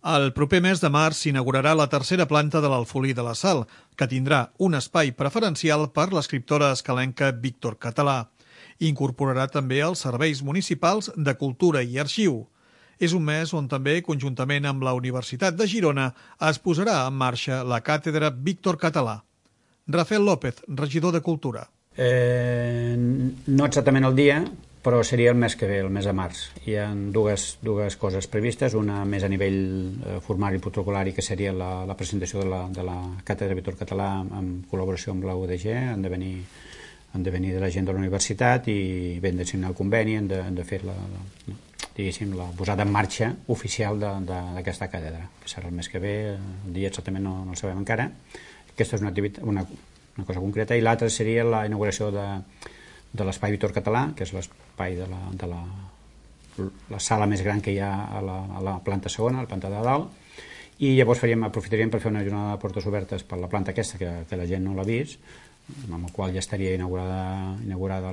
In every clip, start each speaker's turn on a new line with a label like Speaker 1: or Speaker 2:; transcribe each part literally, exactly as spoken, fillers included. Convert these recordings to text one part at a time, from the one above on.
Speaker 1: El proper mes de març s'inaugurarà la tercera planta de l'Alfolí de la Sal, que tindrà un espai preferencial per l'escriptora escalenca Víctor Català. Incorporarà també els serveis municipals de cultura i arxiu. És un mes on també, conjuntament amb la Universitat de Girona, es posarà en marxa la càtedra Víctor Català. Rafael López, regidor de Cultura.
Speaker 2: Eh, no exactament el dia, però seria el mes que ve, el mes de març. Hi ha dues, dues coses previstes, una més a nivell eh, formal i protocolari, que seria la, la presentació de la, de la càtedra Víctor Català en col·laboració amb la U D G. Han de venir, han de venir de la gent de la universitat i ben de signar el conveni, han de, han de fer la, la, diguéssim, la posada en marxa oficial d'aquesta càtedra, que serà el mes que ve, el dia exactament no, no el sabem encara. Aquesta és una, activitat, una, una cosa concreta, i l'altra seria la inauguració de de l'espai Víctor Català, que és l'espai de, la, de la, la sala més gran que hi ha a la, a la planta segona, a la planta de dalt, i llavors faríem, aprofitaríem per fer una jornada de portes obertes per la planta aquesta, que, que la gent no l'ha vist, amb la qual ja estaria inaugurada, inaugurada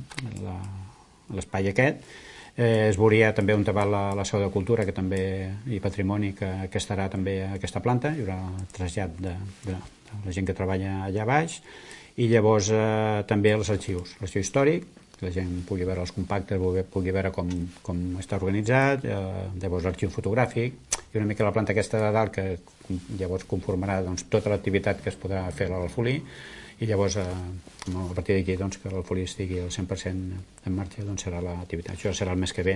Speaker 2: l'espai aquest. Eh, es veuria també on va la, la seu de cultura, que també, i patrimoni, que, que estarà també a aquesta planta, hi haurà trasllat de, de, de la gent que treballa allà baix, i llavors eh, també els arxius, l'arxiu històric, que la gent pugui veure els compactes, pugui veure com, com està organitzat, eh, llavors l'arxiu fotogràfic, i una mica la planta aquesta de dalt, que llavors conformarà doncs, tota l'activitat que es podrà fer a l'Alfolí, i llavors eh, a partir d'aquí doncs, que l'Alfolí estigui al cent per cent en marxa, doncs serà l'activitat. Això serà el mes que ve,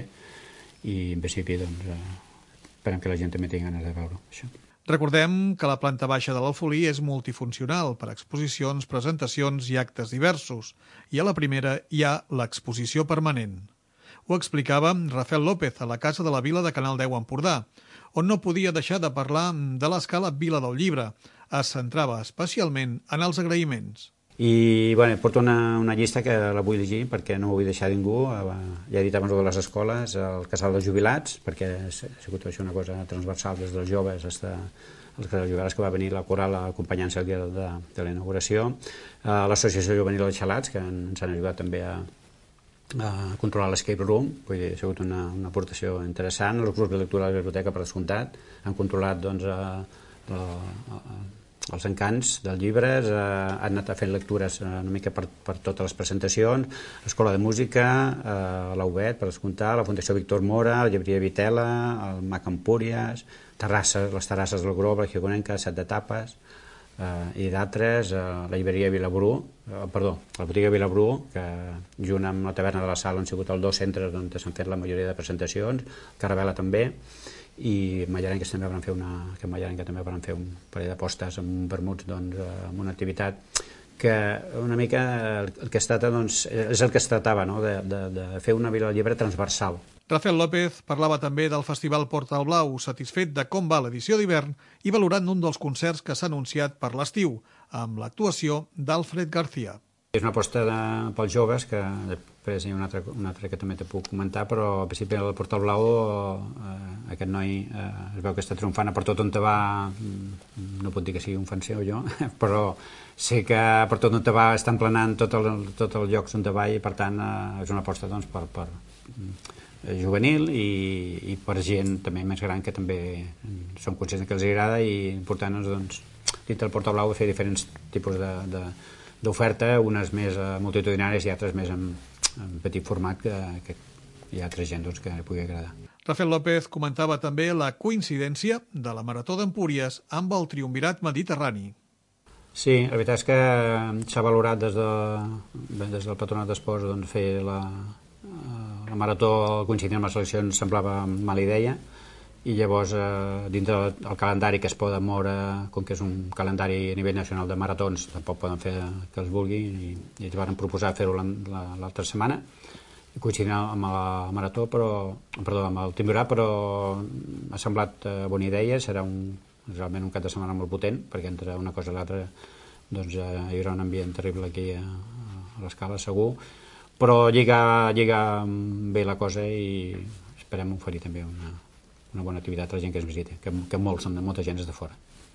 Speaker 2: i en principi doncs, eh, esperem que la gent també tingui ganes de veure això.
Speaker 1: Recordem que la planta baixa de l'Alfolí és multifuncional per exposicions, presentacions i actes diversos, i a la primera hi ha l'exposició permanent. Ho explicava Rafael López a la Casa de la Vila de Canal deu Empordà, on no podia deixar de parlar de l'escala Vila del Llibre. Es centrava especialment en els agraïments.
Speaker 2: I bueno, porto una, una llista que la vull llegir perquè no ho vull deixar ningú. Ja he dit abans de les escoles, el casal de jubilats, perquè ha sigut això una cosa transversal des dels joves fins als casals de jubilats, que va venir la coral acompanyant-se el dia de, de la inauguració, l'associació juvenil dels Xalats, que ens han ajudat també a, a controlar l'escape room, vull dir, ha sigut una, una aportació interessant. Els grups de lectura de la biblioteca, per descomptat, han controlat doncs, a, a, a, els encants dels llibres, eh, han anat fent lectures eh, una mica per, per totes les presentacions, l'Escola de Música, eh, l'A U B E T, per descomptar, la Fundació Víctor Mora, la Llibreria Vitela, el Mac Empúries, terrasses, les terrasses del Grove, la Gigonenca, Set de Tapes, eh, i d'altres, eh, la Llibreria Vilabrú, eh, perdó, la botiga Vilabrú, que junt amb la taverna de la Sala han sigut els dos centres on s'han fet la majoria de presentacions, Caravela també, i Mallarenques també van fer una, que Mallarenques també van fer un parell de postes amb vermuts, doncs, amb una activitat que una mica el que es tracta, doncs, és el que es tractava, no? de, de, de fer una Vila del Llibre transversal.
Speaker 1: Rafael López parlava també del Festival Portal Blau, satisfet de com va l'edició d'hivern i valorant un dels concerts que s'ha anunciat per l'estiu, amb l'actuació d'Alfred García.
Speaker 2: És una aposta de, pels joves, que després hi ha una altra, una altra que també te puc comentar, però al principi el Portal Blau, eh, aquest noi eh, es veu que està triomfant per tot on te va, no puc dir que sigui un fan seu jo, però sé que per tot on te va està emplenant tots el, tot els llocs on te va, i per tant eh, és una aposta doncs, per, per eh, juvenil i, i per gent també més gran que també són conscients que els agrada, i important és doncs, dintre del Portal Blau fer diferents tipus de, de d'oferta, unes més multitudinàries i altres més en, en petit format, que, que hi ha altra gent doncs, que li pugui agradar.
Speaker 1: Rafael López comentava també la coincidència de la Marató d'Empúries amb el Triumvirat Mediterrani.
Speaker 2: Sí, la veritat és que s'ha valorat des, de, des del Patronat d'Esports, doncs, fer la, la Marató coincidint amb les eleccions semblava mala idea, i llavors eh, dintre del calendari que es poden moure, com que és un calendari a nivell nacional de maratons, tampoc poden fer que els vulgui, i, i ens van proposar fer-ho l'altra setmana, coincidint amb la marató, però, perdó, amb el Triumvirat, però m'ha semblat eh, bona idea. Serà un, realment un cap de setmana molt potent, perquè entre una cosa i l'altra doncs, eh, hi haurà un ambient terrible aquí a, a l'Escala, segur, però lliga, lliga bé la cosa, i esperem oferir també una una bona activitat a la gent que es visita, que, que molts, molta gent és de fora.